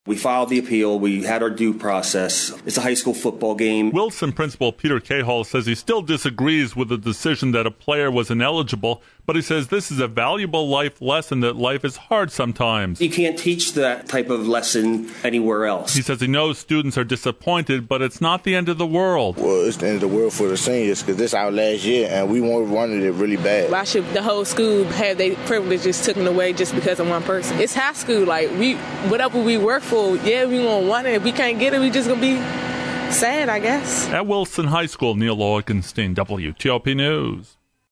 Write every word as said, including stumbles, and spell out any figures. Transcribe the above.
We filed the appeal. We had our due process. It's a high school football game. Wilson principal Peter Cahall says he still disagrees with the decision that a player was ineligible, but he says this is a valuable life lesson that life is hard sometimes. You can't teach that type of lesson anywhere else. He says he knows students are disappointed, but it's not the end of the world. Well, it's the end of the world for the seniors because this is our last year, and we wanted it really bad. Why should the whole school have their privileges taken away just because of one person? It's high school. Like, we, whatever we work for, yeah, we gonna want it. If we can't get it, we just gonna be sad, I guess. At Wilson High School, Neil Augenstein, W T O P News.